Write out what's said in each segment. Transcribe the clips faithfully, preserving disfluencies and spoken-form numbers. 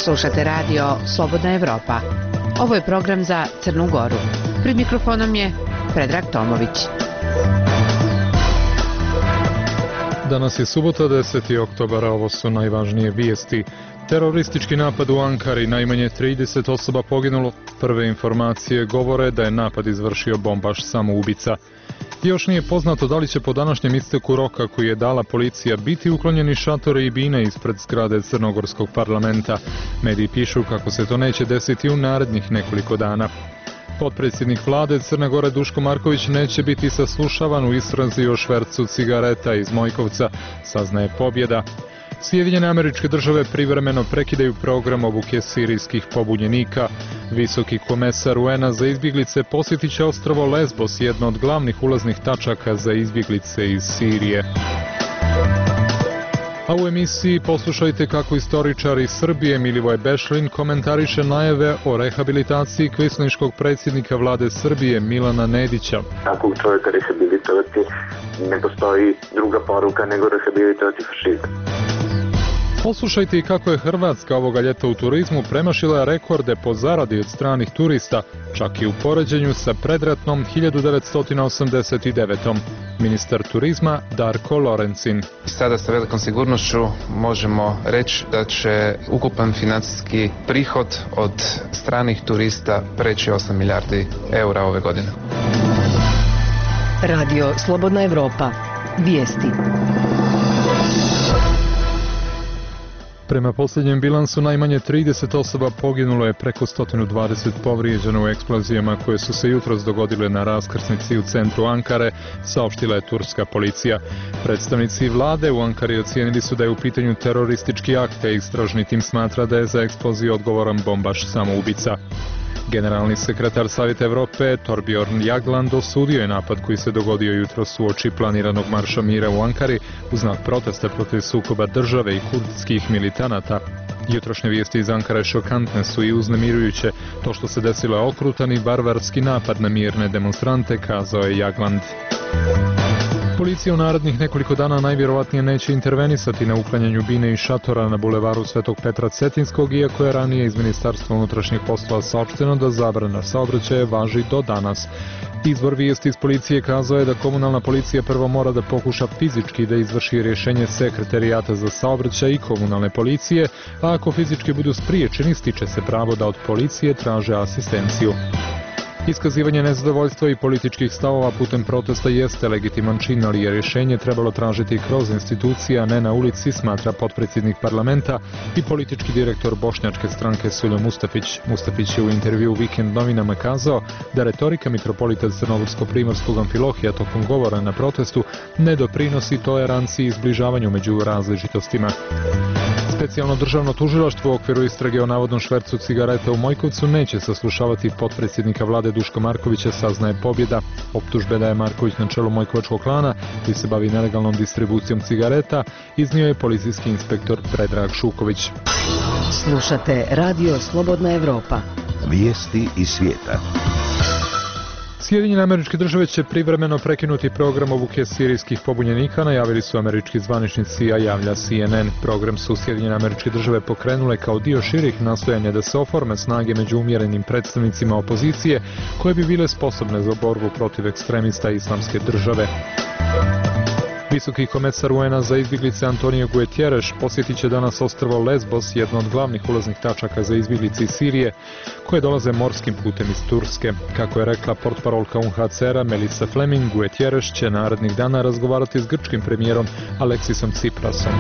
Slušate radio Slobodna Evropa. Ovo je program za Crnu Goru. Pred mikrofonom je Predrag Tomović. Danas je subota, deseti oktobar, a ovo su najvažnije vijesti. Teroristički napad u Ankari, najmanje trideset osoba poginulo. Prve informacije govore da je napad izvršio bombaš samoubica. Još nije poznato da li će po današnjem isteku roka koji je dala policija biti uklonjeni šatore i bine ispred zgrade Crnogorskog parlamenta. Mediji pišu kako se to neće desiti u narednih nekoliko dana. Potpredsjednik vlade Crne Gore Duško Marković neće biti saslušavan u istrazi o švercu cigareta iz Mojkovca, saznaje Pobjeda. Sjedinjene Američke Države privremeno prekidaju program obuke sirijskih pobunjenika. Visoki komesar U N A za izbjeglice posjetit će ostrvo Lesbos, jedno od glavnih ulaznih tačaka za izbjeglice iz Sirije. A u emisiji poslušajte kako istoričar iz Srbije Milivoje Bešlin komentariše najave o rehabilitaciji kvislinškog predsjednika vlade Srbije Milana Nedića. Takvog čovjeka rehabilitovati ne postoji druga poruka nego rehabilitovati fašizam. Poslušajte i kako je Hrvatska ovoga ljeta u turizmu premašila rekorde po zaradi od stranih turista, čak i u poređenju sa predratnom hiljadu devetsto osamdeset devetom. Ministar turizma Darko Lorencin. Sada sa velikom sigurnošću možemo reći da će ukupan financijski prihod od stranih turista preći osam milijardi eura ove godine. Radio Slobodna Evropa. Vijesti. Prema posljednjem bilansu najmanje trideset osoba poginulo je, preko sto dvadeset povrijeđeno u eksplozijama koje su se jutros dogodile na raskrsnici u centru Ankare, saopštila je turska policija. Predstavnici vlade u Ankari ocijenili su da je u pitanju teroristički akt, a istražni tim smatra da je za eksploziju odgovoran bombaš samoubica. Generalni sekretar Savjeta Evrope Torbjorn Jagland osudio je napad koji se dogodio jutros uoči planiranog marša mira u Ankari u znak protesta protiv sukoba države i kurdskih militanata. Jutrošnje vijesti iz Ankare šokantne su i uznemirujuće. To što se desilo je okrutan i barbarski napad na mirne demonstrante, kazao je Jagland. Policija u narednih nekoliko dana najvjerovatnije neće intervenisati na uklanjanju bine i šatora na bulevaru Svetog Petra Cetinskog, iako je ranije iz Ministarstva unutrašnjih poslova saopšteno da zabrana saobraćaja važi do danas. Izvor vijesti iz policije kazao je da komunalna policija prvo mora da pokuša fizički da izvrši rješenje sekretarijata za saobraćaj i komunalne policije, a ako fizički budu spriječeni, stiče se pravo da od policije traže asistenciju. Iskazivanje nezadovoljstva i političkih stavova putem protesta jeste legitiman čin, ali je rješenje trebalo tražiti kroz institucije, a ne na ulici, smatra potpredsjednik parlamenta i politički direktor bošnjačke stranke Suljo Mustafić. Mustafić je u intervju Vikend novinama kazao da retorika mitropolita Crnogorsko-primorskog Amfilohija tokom govora na protestu ne doprinosi toleranciji i zbližavanju među različitostima. Specijalno državno tužilaštvo u okviru istrage o navodnom švercu cigareta u Mojkovcu neće saslušavati potpredsjednika vlade Duška Markovića, saznaje Pobjeda. Optužbe da je Marković na čelu Mojkovačkog klana, koji se bavi nelegalnom distribucijom cigareta, iznio je policijski inspektor Predrag Šuković. Slušate Radio Slobodna Evropa. Vijesti iz svijeta. Sjedinjene Američke Države će privremeno prekinuti program obuke sirijskih pobunjenika, najavili su američki zvaničnici, a javlja C N N. Program su Sjedinjene Američke Države pokrenule kao dio širih nastojanja da se oforme snage među umjerenim predstavnicima opozicije koje bi bile sposobne za borbu protiv ekstremista Islamske države. Visoki komesar U N A za izbjeglice Antonio Guterres posjetit će danas ostrvo Lesbos, jedno od glavnih ulaznih tačaka za izbjeglice iz Sirije, koje dolaze morskim putem iz Turske. Kako je rekla portparolka U N H C R-a Melissa Fleming, Guterres će narednih dana razgovarati s grčkim premijerom Aleksisom Tsiprasom.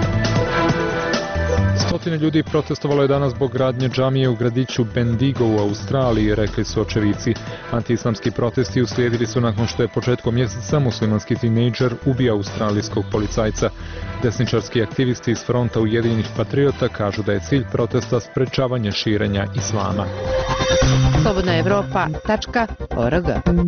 Stotine ljudi protestovalo je danas zbog gradnje džamije u gradiću Bendigo u Australiji, rekli su očevici. Antiislamski protesti uslijedili su nakon što je početkom mjeseca muslimanski tinejdžer ubio australijskog policajca. Desničarski aktivisti iz fronta Ujedinjenih patriota kažu da je cilj protesta sprečavanje širenja islama. slobodna evropa tačka org.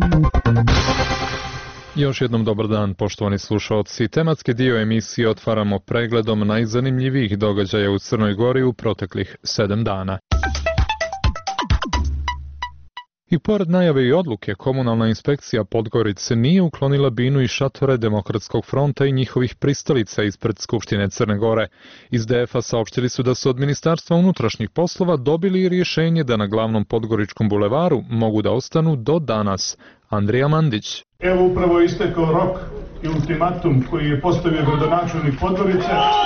Još jednom dobar dan, poštovani slušalci. Tematski dio emisije otvaramo pregledom najzanimljivijih događaja u Crnoj Gori u proteklih sedam dana. I pored najave i odluke, komunalna inspekcija Podgorice nije uklonila binu i šatore Demokratskog fronta i njihovih pristalica ispred Skupštine Crne Gore. Iz D F-a saopštili su da su od Ministarstva unutrašnjih poslova dobili rješenje da na glavnom Podgoričkom bulevaru mogu da ostanu do danas. Andrija Mandić. Evo upravo je istekao rok i ultimatum koji je postavio gradonačelnik Podgorice.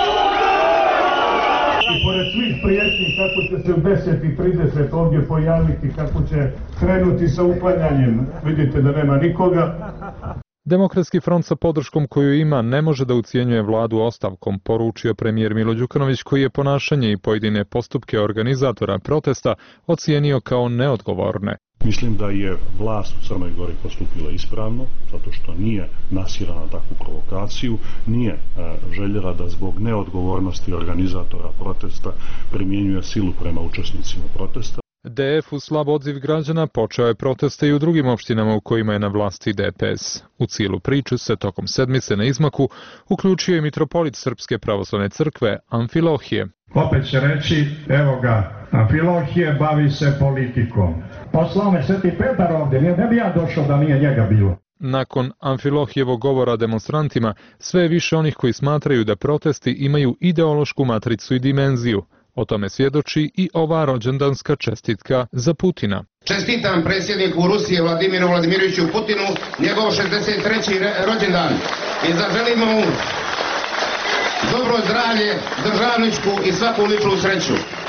I pored svih prijetnji kako će se u deset i trideset ovdje pojaviti, kako će krenuti sa uklanjanjem, vidite da nema nikoga. Demokratski front sa podrškom koju ima ne može da ucijenjuje vladu ostavkom, poručio premijer Milo Đukanović, koji je ponašanje i pojedine postupke organizatora protesta ocijenio kao neodgovorne. Mislim da je vlast u Crnoj Gori postupila ispravno, zato što nije nasirala na takvu provokaciju, nije e, željela da zbog neodgovornosti organizatora protesta primjenjuje silu prema učesnicima protesta. D F u slab odziv građana počeo je proteste i u drugim opštinama u kojima je na vlasti D P S. U cijelu priču se tokom sedmice na izmaku uključio i mitropolit Srpske pravoslavne crkve Amfilohije. Opet će reći, evo ga, Amfilohije bavi se politikom. Poslao me Sveti Petar ovdje, ne bi ja došao da nije njega bilo. Nakon Amfilohijevog govora demonstrantima, sve je više onih koji smatraju da protesti imaju ideološku matricu i dimenziju. O tome svjedoči i ova rođendanska čestitka za Putina. Čestitam predsjedniku Rusije Vladimiru Vladimiroviću Putinu njegov šezdeset treći rođendan i zaželimo mu dobro zdravlje, državničku i svaku ličnu sreću.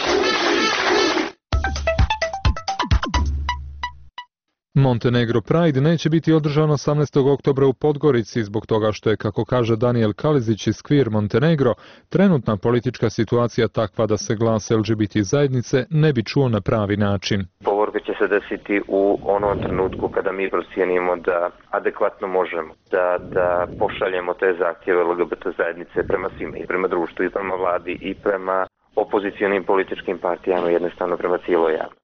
Montenegro Pride neće biti održan osamnaestog oktobra u Podgorici zbog toga što je, kako kaže Daniel Kalizić iz Queer Montenegro, trenutna politička situacija takva da se glas L G B T zajednice ne bi čuo na pravi način. Povorka će se desiti u onom trenutku kada mi procijenimo da adekvatno možemo da, da pošaljemo te zahtjeve L G B T zajednice prema svima, i prema društvu, i prema vladi, i prema opozicionim političkim partijama, jednostavno prema cijeloj javnosti.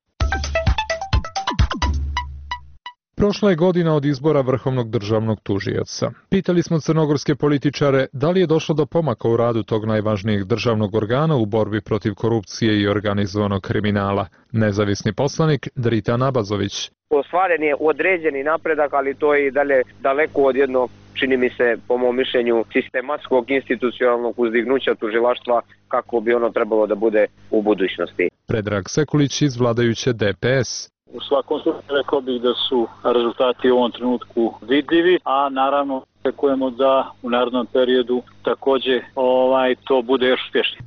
Prošla je godina od izbora vrhovnog državnog tužioca. Pitali smo crnogorske političare da li je došlo do pomaka u radu tog najvažnijeg državnog organa u borbi protiv korupcije i organizovanog kriminala. Nezavisni poslanik Drita Nabazović. Ostvaren je određeni napredak, ali to je i dalje daleko od jednog, čini mi se, po mom mišljenju, sistematskog institucionalnog uzdignuća tužilaštva kako bi ono trebalo da bude u budućnosti. Predrag Sekulić iz vladajuće D P S. U svakom slučaju rekao bih da su rezultati u ovom trenutku vidljivi, a naravno očekujemo da u narednom periodu također ovaj, to bude još uspješnije.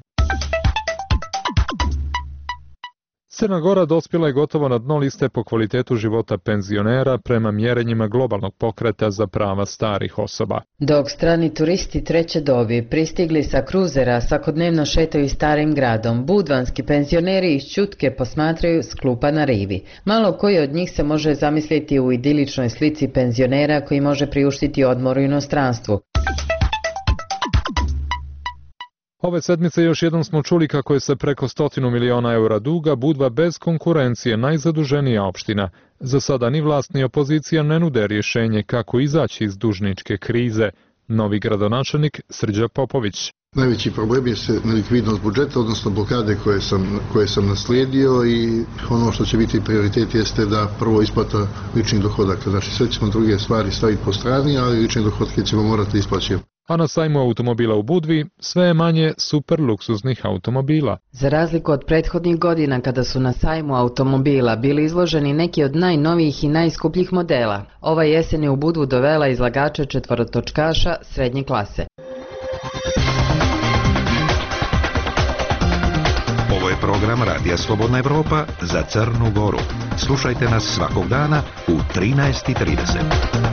Crna Gora dospjela je gotovo na dno liste po kvalitetu života penzionera prema mjerenjima globalnog pokreta za prava starih osoba. Dok strani turisti treće dobi pristigli sa kruzera svakodnevno šetaju starim gradom, budvanski penzioneri iz Ćutke posmatraju s klupa na rivi. Malo koji od njih se može zamisliti u idiličnoj slici penzionera koji može priuštiti odmor u inostranstvu. Ove sedmice još jednom smo čuli kako je se preko stotinu miliona eura duga Budva bez konkurencije najzaduženija opština. Za sada ni vlast ni opozicija ne nude rješenje kako izaći iz dužničke krize. Novi gradonačelnik Srđa Popović. Najveći problem je nelikvidnost budžeta, odnosno blokade koje sam, koje sam naslijedio, i ono što će biti prioritet jeste da prvo isplata ličnih dohodaka. Znači sve ćemo druge stvari staviti po strani, ali lične dohodke ćemo morati isplaćivati. A na sajmu automobila u Budvi sve je manje super luksuznih automobila. Za razliku od prethodnih godina kada su na sajmu automobila bili izloženi neki od najnovijih i najskupljih modela, ova jesen je u Budvu dovela izlagače četvorotočkaša srednje klase. Ovo je program Radija Slobodna Evropa za Crnu Goru. Slušajte nas svakog dana u trinaest i trideset.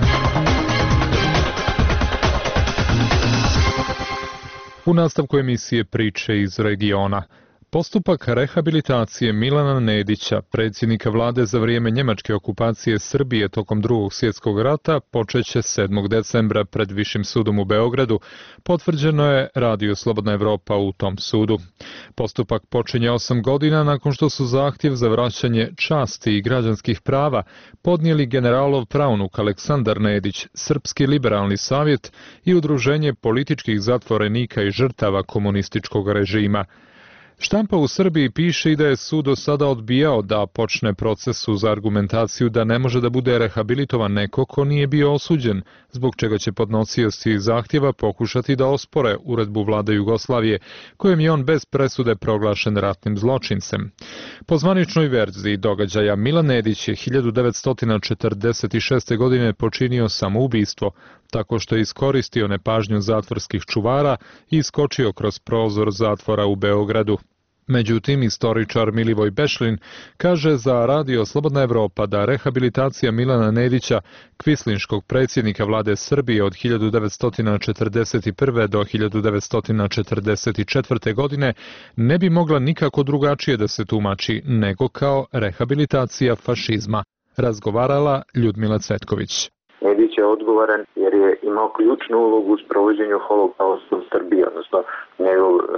U nastavku emisije Priče iz regiona. Postupak rehabilitacije Milana Nedića, predsjednika vlade za vrijeme njemačke okupacije Srbije tokom drugog svjetskog rata, počeće sedmog decembra pred Višim sudom u Beogradu, potvrđeno je Radio Slobodna Evropa u tom sudu. Postupak počinje osam godina nakon što su zahtjev za vraćanje časti i građanskih prava podnijeli generalov praunuk Aleksandar Nedić, Srpski liberalni savjet i Udruženje političkih zatvorenika i žrtava komunističkog režima. Štampa u Srbiji piše i da je sud do sada odbijao da počne proces uz argumentaciju da ne može da bude rehabilitovan neko ko nije bio osuđen, zbog čega će podnosioci zahtjeva pokušati da ospore uredbu vlade Jugoslavije, kojom je on bez presude proglašen ratnim zločincem. Po zvaničnoj verziji događaja, Milan Nedić je hiljadu devetsto četrdeset šeste. godine počinio samoubistvo, tako što je iskoristio nepažnju zatvorskih čuvara i iskočio kroz prozor zatvora u Beogradu. Međutim, istoričar Milivoj Bešlin kaže za Radio Slobodna Evropa da rehabilitacija Milana Nedića, kvislinškog predsjednika vlade Srbije od hiljadu devetsto četrdeset prve. do hiljadu devetsto četrdeset četvrte. godine, ne bi mogla nikako drugačije da se tumači nego kao rehabilitacija fašizma. Razgovarala Ljudmila Cvetković. Nedić je odgovoran jer je imao ključnu ulogu u sprovođenju holokausta u Srbiji, odnosno njegov e,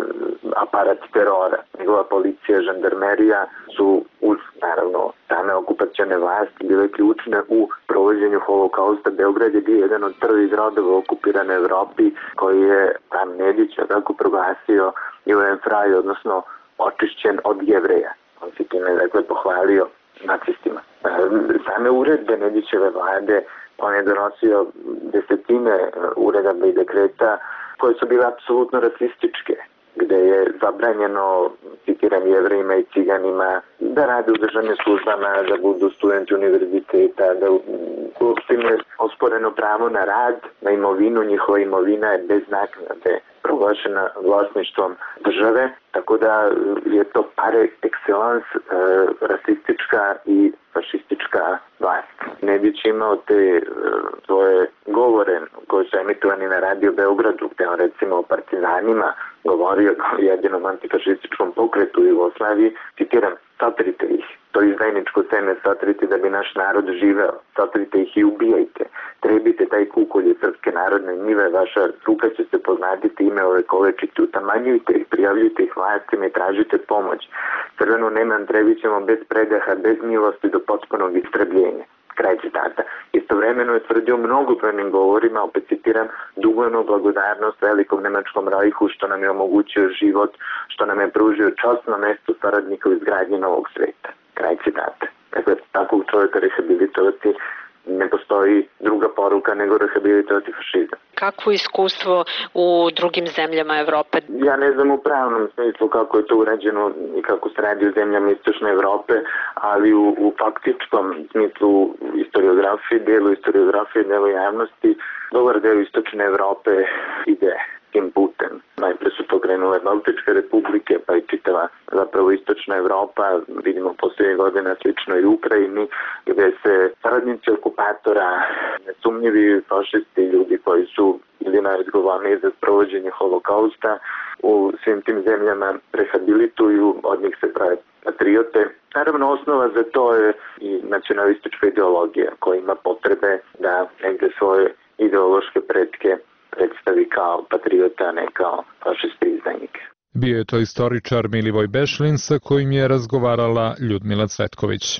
aparat terora. Njegova policija, žandarmerija su uz, naravno, same okupacione vlasti bile ključne u provođenju holokausta. Beograd je bio jedan od prvih gradova u okupiranoj Evropi koji je tam Nedić tako proglasio Judenfrei, odnosno očišćen od Jevreja. On se time, dakle, pohvalio nacistima. Same uredbe Nedićeve vlade, on je donosio desetine uredaba i dekreta koje su bile apsolutno rasističke, gde je zabranjeno, citiram, Jevrejima i Ciganima da rade u državnim službama, da budu studenti univerziteta, da uopšte im je osporeno pravo na rad, na imovinu, njihova imovina je bez naknade proglašena vlasništvom države, tako da je to par excellence e, rasistička i fašistička vlast. Nedić imao te e, svoje govore koje su emitovani na Radio Beogradu, gde on recimo o partizanima govorio kao jedinom antifašističkom pokretu u Jugoslaviji, citiram, satrite ih, to izdajničko seme satrite da bi naš narod živeo, satrite ih i ubijajte, trebite taj kukolj iz srpske narodne njive, vaša ruka će se poznatiti ime ove kolečite, utamanjujte ih, prijavljujte ih vlastima i tražite pomoć. Crvenu Neman Andrevićemo bez predaha, bez milosti do potpunog istrebljenja. Kraj citata. Istovremeno je tvrdio mnogobrojnim govorima, opet citiram, dugujemo blagodarnost velikom nemačkom rajhu što nam je omogućio život, što nam je pružio časno mesto saradnika u izgradnji novog sveta. Kraj citata. Dakle, takvog čovjeka rehabilitovati ne postoji druga poruka nego rehabilitovati fašizam. Kakvo iskustvo u drugim zemljama Evrope? Ja ne znam u pravnom smislu kako je to urađeno i kako se radi u zemljama Istočne Evrope, ali u, u faktičkom smislu historiografije, delu historiografije, delu javnosti, dobar deo Istočne Evrope ide tim putem. Najpre su to krenule Baltičke republike, pa i čitava zapravo Istočna Evropa, vidimo posljednje godine slično i u Ukrajini, gde se saradnici okupatora, nesumnjivi fašisti, ljudi koji su ili najodgovorniji za sprovođenje holokausta, u svim tim zemljama rehabilituju, od njih se prave patriote. Naravno, osnova za to je i nacionalistička ideologija koja ima potrebe da negde svoje ideološke pretke predstavi kao patriota, a ne kao fašisti izdajnike. Bio je to istoričar Milivoj Bešlin sa kojim je razgovarala Ljudmila Cvetković.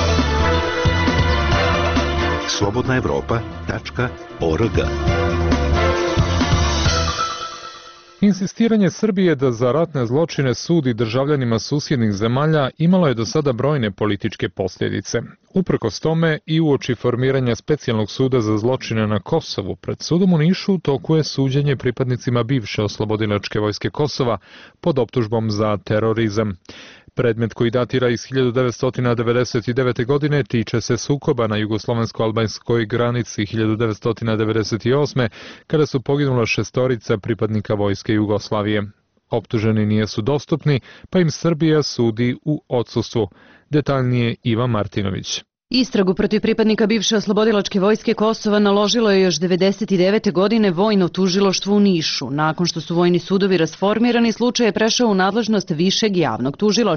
slobodna evropa tačka org. Insistiranje Srbije da za ratne zločine sudi državljanima susjednih zemalja imalo je do sada brojne političke posljedice. Uprkos tome i uoči formiranja specijalnog suda za zločine na Kosovu, pred sudom u Nišu u toku je suđenje pripadnicima bivše oslobodilačke vojske Kosova pod optužbom za terorizam. Predmet koji datira iz hiljadu devetsto devedeset devete. godine tiče se sukoba na jugoslovensko-albanskoj granici hiljadu devetsto devedeset osme. kada su poginula šestorica pripadnika vojske Jugoslavije. Optuženi nisu dostupni, pa im Srbija sudi u odsustvu. Detaljnije Iva Martinović. Istragu protiv pripadnika bivše oslobodilačke vojske Kosova naložilo je još devedeset devete. godine vojno tužilaštvo u Nišu. Nakon što su vojni sudovi rasformirani, slučaj je prešao u nadležnost višeg javnog tužilaštva.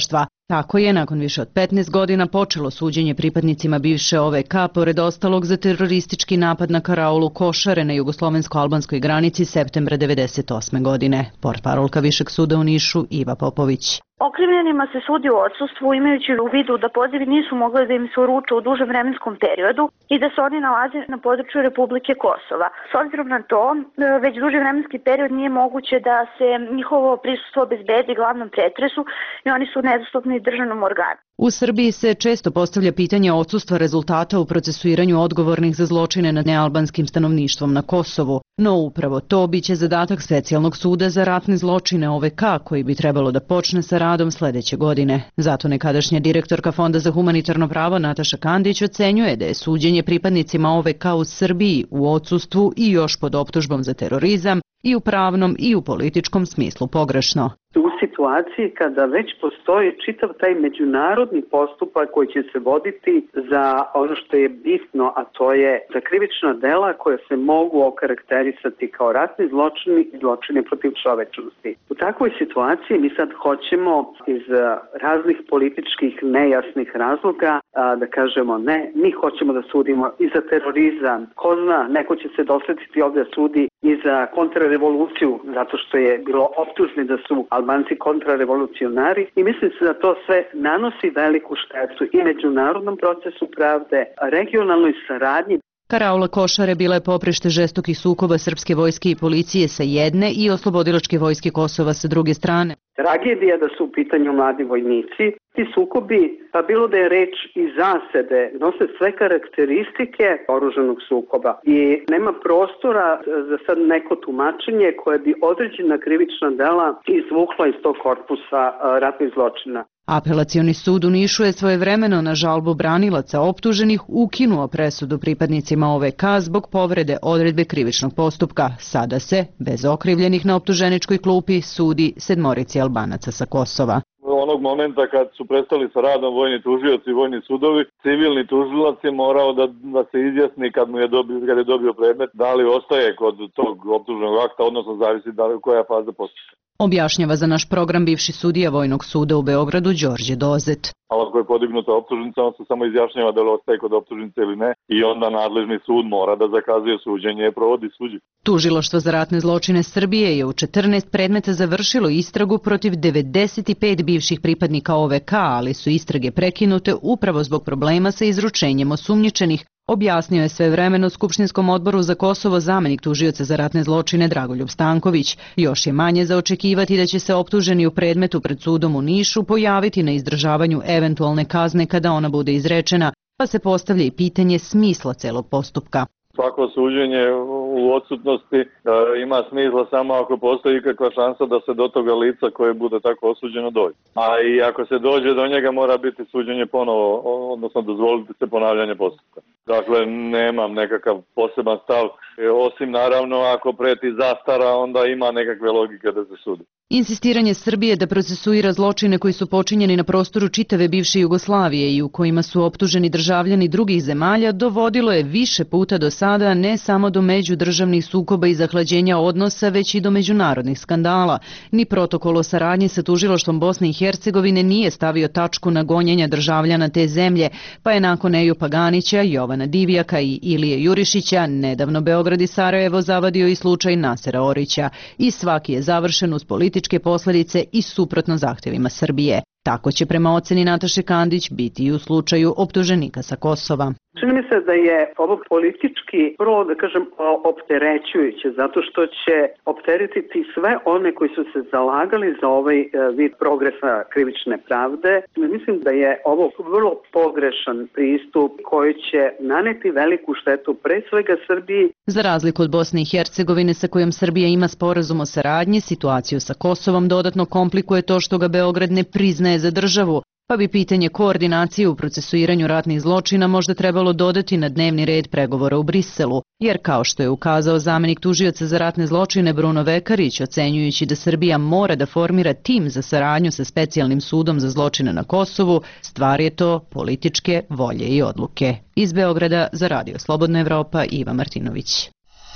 Tako je, nakon više od petnaest godina, počelo suđenje pripadnicima bivše O V K, pored ostalog za teroristički napad na karaulu Košare na jugoslovensko-albanskoj granici septembra devedeset osme godine. Portparolka Višeg suda u Nišu, Iva Popović. Okrivljenima se sudi u odsustvu imajući u vidu da pozivi nisu mogli da im se uruče u dužem vremenskom periodu i da se oni nalaze na području Republike Kosova. S obzirom na to, već duži vremenski period nije moguće da se njihovo prisustvo obezbedi glavnom pretresu i oni su nedostupni državnom organu. U Srbiji se često postavlja pitanje odsustva rezultata u procesuiranju odgovornih za zločine nad nealbanskim stanovništvom na Kosovu, no upravo to biće zadatak specijalnog suda za ratne zločine O V K koji bi trebalo da počne sa radom sledeće godine. Zato nekadašnja direktorka Fonda za humanitarno pravo Nataša Kandić ocenjuje da je suđenje pripadnicima O V K u Srbiji u odsustvu i još pod optužbom za terorizam i u pravnom i u političkom smislu pogrešno. U situaciji kada već postoji čitav taj međunarodni postupak koji će se voditi za ono što je bitno, a to je za krivična dela koja se mogu okarakterisati kao ratni zločini i zločini protiv čovečnosti. U takvoj situaciji mi sad hoćemo iz raznih političkih nejasnih razloga da kažemo ne, mi hoćemo da sudimo i za terorizam. Ko zna, neko će se dosletiti ovdje da sudi i za kontrarevoluciju, zato što je bilo optužni da su Albanci kontrarevolucionari i mislim se da to sve nanosi veliku štetu i međunarodnom procesu pravde, regionalnoj saradnji. Karaula Košare bila je poprište žestokih sukoba srpske vojske i policije sa jedne i oslobodilačke vojske Kosova sa druge strane. Tragedija da su u pitanju mladi vojnici. Ti sukobi, pa bilo da je reč i zasede, nose sve karakteristike oružanog sukoba i nema prostora za sad neko tumačenje koje bi određena krivična dela izvukla iz tog korpusa ratnih zločina. Apelacioni sud u Nišu je svojevremeno na žalbu branilaca optuženih ukinuo presudu pripadnicima O V K zbog povrede odredbe krivičnog postupka. Sada se, bez okrivljenih na optuženičkoj klupi, sudi sedmorici Albanaca sa Kosova. Onog momenta kad su prestali sa radom vojni tužioci i vojni sudovi, civilni tužilac je morao da, da se izjasni kad mu je dobio, kad je dobio predmet, da li ostaje kod tog optužnog akta, odnosno zavisi da li koja faza postupka. Objašnjava za naš program bivši sudija Vojnog suda u Beogradu Đorđe Dozet. Ali ako je podignuta optužnica, on se samo izjašnjava da li ostaje kod optužnice ili ne i onda nadležni sud mora da zakazuje suđenje i provodi suđenje. Tužilaštvo za ratne zločine Srbije je u četrnaest predmeta završilo istragu protiv devedeset pet bivših pripadnika O V K, ali su istrage prekinute upravo zbog problema sa izručenjem osumnjičenih, objasnio je svevremeno Skupštinskom odboru za Kosovo zamenik tužioca za ratne zločine Dragoljub Stanković. Još je manje za očekivati da će se optuženi u predmetu pred sudom u Nišu pojaviti na izdržavanju eventualne kazne kada ona bude izrečena, pa se postavlja i pitanje smisla celog postupka. Svako suđenje u odsutnosti e, ima smisla samo ako postoji ikakva šansa da se do toga lica koje bude tako osuđeno dođe. A i ako se dođe do njega mora biti suđenje ponovo, odnosno dozvoliti se ponavljanje postupka. Dakle, nemam nekakav poseban stav, e, osim naravno ako preti zastara, onda ima nekakve logike da se sudi. Insistiranje Srbije da procesuira zločine koji su počinjeni na prostoru čitave bivše Jugoslavije i u kojima su optuženi državljani drugih zemalja dovodilo je više puta do sada ne samo do međudržavnih sukoba i zahlađenja odnosa, već i do međunarodnih skandala. Ni protokol o saradnji sa tužilaštvom Bosne i Hercegovine nije stavio tačku na gonjenja državljana te zemlje, pa je nakon Eju Paganića, Jovana Divjaka i Ilije Jurišića nedavno Beograd i Sarajevo zavadio i slučaj Nasera Orića i svaki je završen uz političke posledice i suprotno zahtjevima Srbije. Tako će prema oceni Nataše Kandić biti i u slučaju optuženika sa Kosova. Čini mi se da je ovo politički prvo, da kažem, opterećujuće, zato što će opteretiti sve one koji su se zalagali za ovaj vid progresa krivične pravde. Mislim da je ovo vrlo pogrešan pristup koji će naneti veliku štetu pre svega Srbiji. Za razliku od Bosne i Hercegovine sa kojom Srbija ima sporazum o saradnji, situaciju sa Kosovom dodatno komplikuje to što ga Beograd ne priznaje za državu, pa bi pitanje koordinacije u procesuiranju ratnih zločina možda trebalo dodati na dnevni red pregovora u Briselu, jer kao što je ukazao zamenik tužioca za ratne zločine Bruno Vekarić, ocenjujući da Srbija mora da formira tim za saradnju sa specijalnim sudom za zločine na Kosovu, stvar je to političke volje i odluke. Iz Beograda za Radio Slobodna Evropa, Iva Martinović.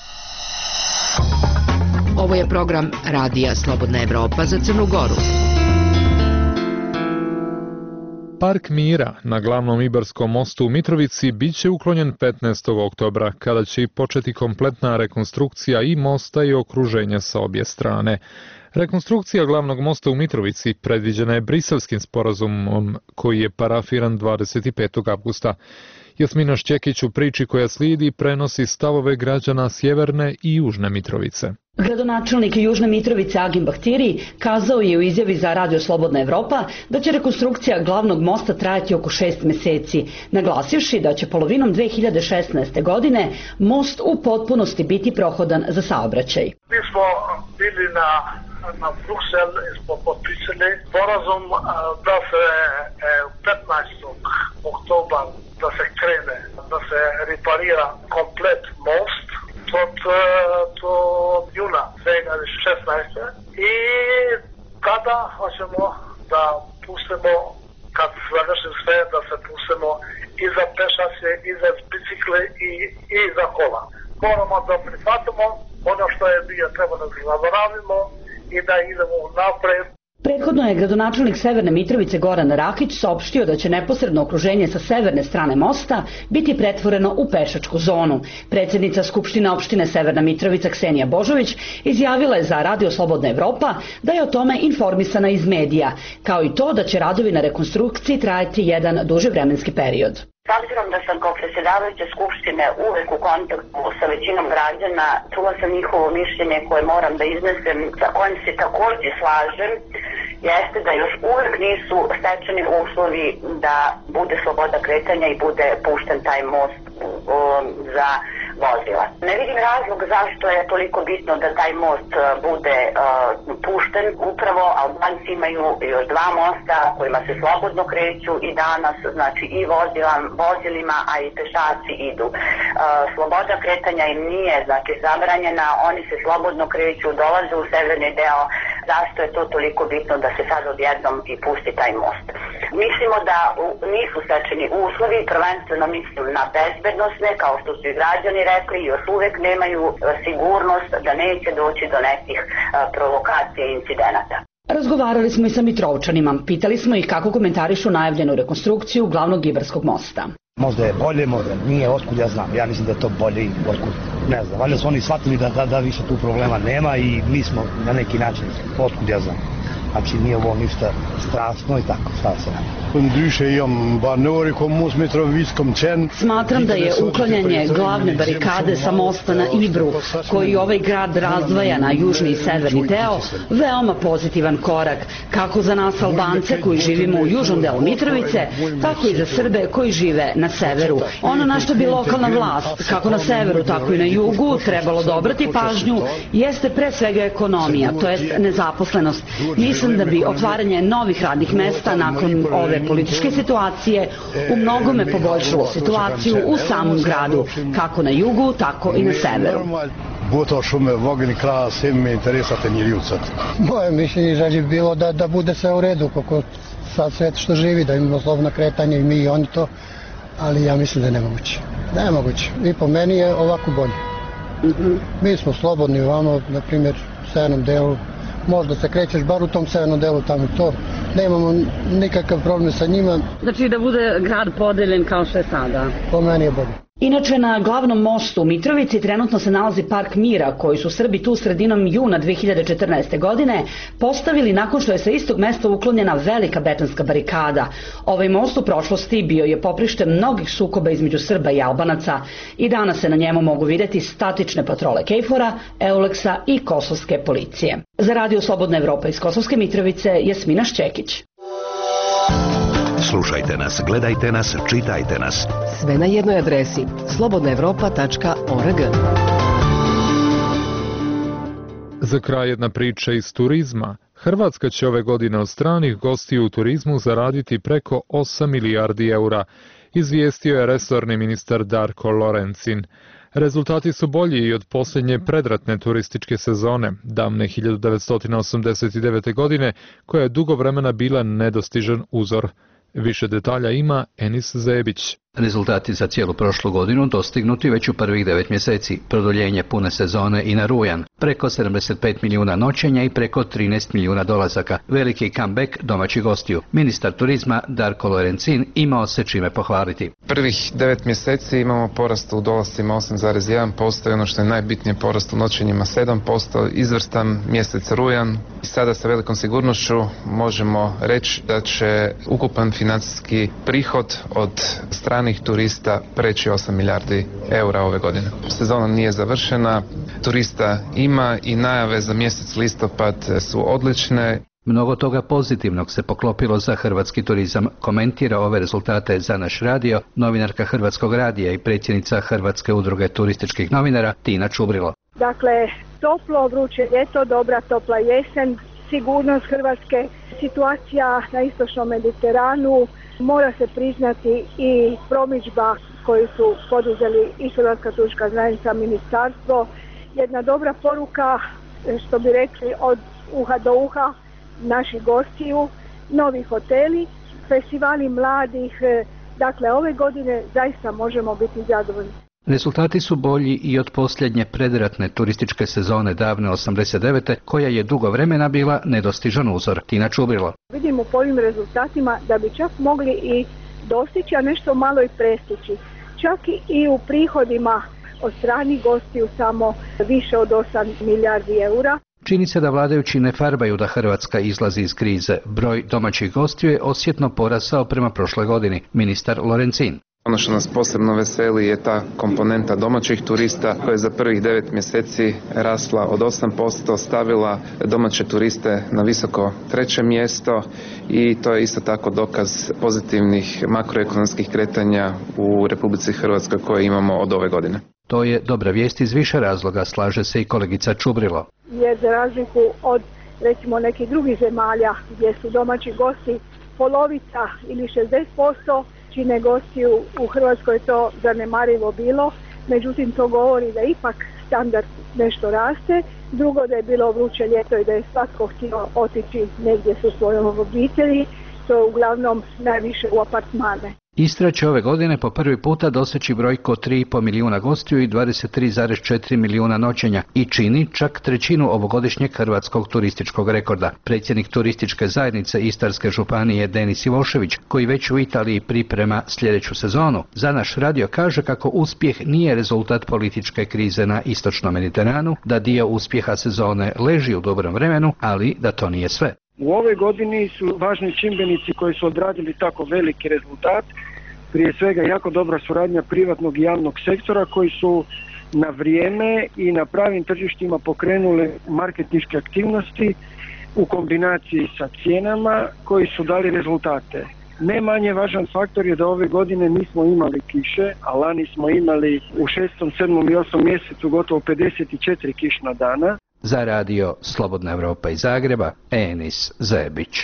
Ovo je program Radija Slobodna Evropa za Crnu Goru. Park mira na glavnom Ibarskom mostu u Mitrovici bit će uklonjen petnaestog oktobra, kada će i početi kompletna rekonstrukcija i mosta i okruženja sa obje strane. Rekonstrukcija glavnog mosta u Mitrovici predviđena je Briselskim sporazumom koji je parafiran dvadeset petog avgusta. Jasmina Šćekić u priči koja slijedi prenosi stavove građana Sjeverne i Južne Mitrovice. Gradonačelnik Južne Mitrovice Agim Bahtiri kazao je u izjavi za Radio Slobodna Evropa da će rekonstrukcija glavnog mosta trajati oko šest meseci, naglasivši da će polovinom dve hiljade šesnaeste. godine most u potpunosti biti prohodan za saobraćaj. Mi smo bili na, na Bruksel i smo potpisali sporazum da se petnaestog oktobra da se krene, da se reparira komplet most od do juna dve hiljade šesnaeste. i tada hoćemo da pustimo, kad završim sve, da se pustimo i za pešace, i za bicikle, i, i za kola. Moramo da prihvatimo ono što je bio, treba da zaboravimo i da idemo napred. Prethodno je gradonačelnik Severne Mitrovice Goran Rakić saopštio da će neposredno okruženje sa severne strane mosta biti pretvoreno u pešačku zonu. Predsjednica Skupštine opštine Severna Mitrovica Ksenija Božović izjavila je za Radio Slobodna Evropa da je o tome informisana iz medija, kao i to da će radovi na rekonstrukciji trajati jedan duži vremenski period. S obzirom da sam kao predsjedavajuća Skupštine uvek u kontaktu sa većinom građana, čula sam njihovo mišljenje koje moram da iznesem, sa kojim se također slažem, jeste da još uvek nisu stečeni uslovi da bude sloboda kretanja i bude pušten taj most um, za vozila. Ne vidim razlog zašto je toliko bitno da taj most bude uh, pušten. Upravo Albanci imaju još dva mosta kojima se slobodno kreću i danas, znači i vozila, vozilima, a i pešaci idu. Uh, sloboda kretanja im nije, znači, zabranjena, oni se slobodno kreću, dolaze u severni deo. Zašto je to toliko bitno da se sad odjednom i pusti taj most? Mislimo da nisu stečeni uslovi, prvenstveno mislim na bezbednosne, kao što su i građani rekli, još uvek nemaju sigurnost da neće doći do nekih provokacija i incidenata. Razgovarali smo i sa Mitrovčanima, pitali smo ih kako komentarišu najavljenu rekonstrukciju glavnog Ibarskog mosta. Možda je bolje, možda nije, otkud ja znam, ja mislim da je to bolje i otkud, ne znam, valjda su oni shvatili da, da, da više tu problema nema i mi smo na neki način, otkud ja znam. Znači nije ovo ništa strašno i tako, šta se radi. Smatram da je uklanjanje glavne barikade sa mosta na Ibru, koji ovaj grad razdvaja na južni i severni deo, veoma pozitivan korak, kako za nas Albance koji živimo u južnom delu Mitrovice, tako i za Srbe koji žive na severu. Ono na što bi lokalna vlast, kako na severu, tako i na jugu, trebalo da obrati pažnju, jeste pre svega ekonomija, to jest nezaposlenost. Mislim da bi otvaranje novih radnih mesta nakon ove političke situacije u mnogome poboljšalo situaciju u samom gradu, kako na jugu, tako i na severu. Moje mišljenje želji bilo da, da bude sve u redu, kako sad svet što živi, da imamo slobodno kretanje i mi i oni to, ali ja mislim da je nemoguće. Nemoguće. I po meni je ovako bolje. Mm-hmm. Mi smo slobodni u vama, na primjer, u severnom delu, možda se krećeš bar u tom severnom delu tamo to, nemamo nikakav problem sa njima. Znači da bude grad podeljen kao što je sada? Po meni je bolje. Inače, na glavnom mostu u Mitrovici trenutno se nalazi Park mira, koji su Srbi tu sredinom juna dve hiljade četrnaeste. godine postavili nakon što je sa istog mesta uklonjena velika betonska barikada. Ovaj most u prošlosti bio je poprište mnogih sukoba između Srba i Albanaca i danas se na njemu mogu vidjeti statične patrole Kejfora, Euleksa i kosovske policije. Za Radio Slobodna Evropa iz Kosovske Mitrovice, Jasmina Šćekić. Slušajte nas, gledajte nas, čitajte nas. Sve na jednoj adresi slobodna evropa tačka org. Za kraj jedna priča iz turizma. Hrvatska će ove godine od stranih gostiju u turizmu zaraditi preko osam milijardi eura, izvijestio je resorni ministar Darko Lorencin. Rezultati su bolji i od posljednje predratne turističke sezone, davne hiljadu devetsto osamdeset devete. godine, koja je dugo vremena bila nedostižan uzor. Više detalja ima Enis Zebić. Rezultati za cijelu prošlu godinu dostignuti već u prvih devet mjeseci, produljenje pune sezone i na rujan, preko sedamdeset pet milijuna noćenja i preko trinaest milijuna dolazaka, veliki comeback domaćih gostiju. Ministar turizma Darko Lorencin imao se čime pohvaliti. Prvih devet mjeseci imamo porast u dolascima osam zarez jedan posto i ono što je najbitnije porast u noćenjima sedam posto, izvrstan mjesec rujan i sada sa velikom sigurnošću možemo reći da će ukupan financijski prihod od stranih turista preći osam milijardi eura ove godine. Sezona nije završena, turista ima i najave za mjesec listopad su odlične. Mnogo toga pozitivnog se poklopilo za hrvatski turizam, komentira ove rezultate za naš radio novinarka Hrvatskog radija i predsjednica Hrvatske udruge turističkih novinara Tina Čubrilo. Dakle, toplo, vruće ljeto, dobra topla jesen, sigurnost Hrvatske, situacija na istočnom Mediteranu, mora se priznati i promidžba koju su poduzeli i Hrvatska turistička zajednica, ministarstvo, jedna dobra poruka, što bi rekli, od uha do uha naših gostiju, novi hoteli, festivali mladih. Dakle, ove godine zaista možemo biti zadovoljni. Rezultati su bolji i od posljednje predratne turističke sezone davne osamdeset devete koja je dugo vremena bila nedostižan uzor. Tina Čubrilo. Vidimo po ovim rezultatima da bi čak mogli i dostići, a nešto malo i prestići. Čak i u prihodima od stranih gostiju samo više od osam milijardi eura. Čini se da vladajući ne farbaju da Hrvatska izlazi iz krize. Broj domaćih gostiju je osjetno porasao prema prošloj godini. Ministar Lorencin. Ono što nas posebno veseli je ta komponenta domaćih turista koja je za prvih devet mjeseci rasla od osam posto, stavila domaće turiste na visoko treće mjesto i to je isto tako dokaz pozitivnih makroekonomskih kretanja u Republici Hrvatskoj koje imamo od ove godine. To je dobra vijest iz više razloga, slaže se i kolegica Čubrilo. Jer za razliku od recimo nekih drugih zemalja gdje su domaći gosti polovica ili šezdeset posto, čine gostiju, u Hrvatskoj to zanemarivo bilo, međutim to govori da ipak standard nešto raste, drugo da je bilo vruće ljeto i da je svatko htio otići negdje sa svojom obitelji, to je uglavnom najviše u apartmane. Istra će ove godine po prvi puta doseći brojku od tri i pol milijuna gostiju i dvadeset tri zarez četiri milijuna noćenja i čini čak trećinu ovogodišnjeg hrvatskog turističkog rekorda. Predsjednik turističke zajednice Istarske županije Denis Ivošević, koji već u Italiji priprema sljedeću sezonu, za naš radio kaže kako uspjeh nije rezultat političke krize na istočnom Mediteranu, da dio uspjeha sezone leži u dobrom vremenu, ali da to nije sve. U ovoj godini su važni čimbenici koji su odradili tako veliki rezultat, prije svega jako dobra suradnja privatnog i javnog sektora koji su na vrijeme i na pravim tržištima pokrenuli marketinške aktivnosti u kombinaciji sa cijenama koji su dali rezultate. Ne manje važan faktor je da ove godine nismo imali kiše, a lani smo imali u šestom, sedmom i osmom mjesecu gotovo pedeset četiri kišna dana. Za radio Slobodna Evropa iz Zagreba, Enis Zebić.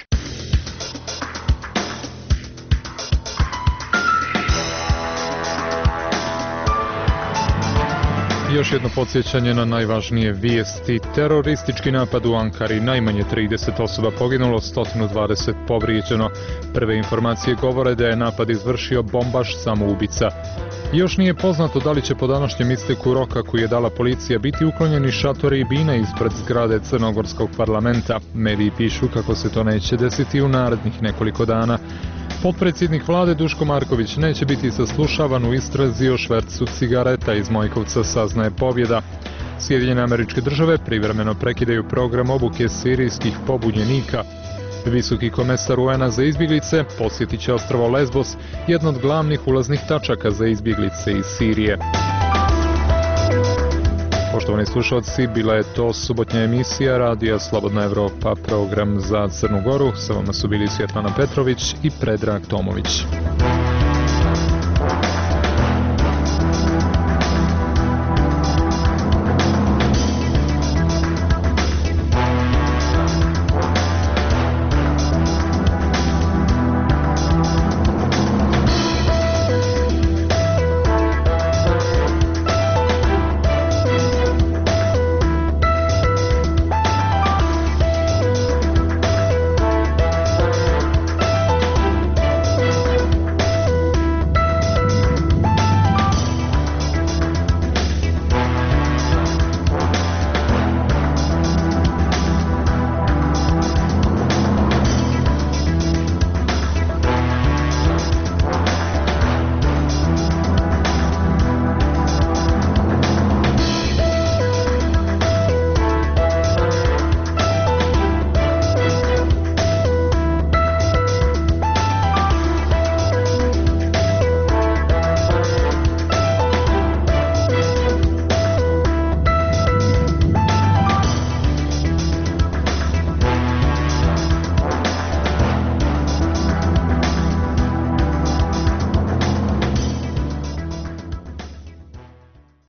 Još jedno podsjećanje na najvažnije vijesti. Teroristički napad u Ankari, najmanje trideset osoba poginulo, sto dvadeset povrijeđeno. Prve informacije govore da je napad izvršio bombaš samoubica. Još nije poznato da li će po današnjem isteku roka koji je dala policija biti uklonjeni šatori i bine ispred zgrade Crnogorskog parlamenta. Mediji pišu kako se to neće desiti u narednih nekoliko dana. Potpredsjednik vlade Duško Marković neće biti saslušavan u istrazi o švercu cigareta iz Mojkovca, saznaje Pobjeda. Sjedinjene Američke Države privremeno prekidaju program obuke sirijskih pobunjenika. Visoki komesar U N A za izbjeglice posjetit će ostrvo Lesbos, jedno od glavnih ulaznih tačaka za izbjeglice iz Sirije. Poštovani slušalci, bila je to subotnja emisija Radija Slobodna Evropa, program za Crnu Goru. Sa vama su bili Svjetlana Petrović i Predrag Tomović.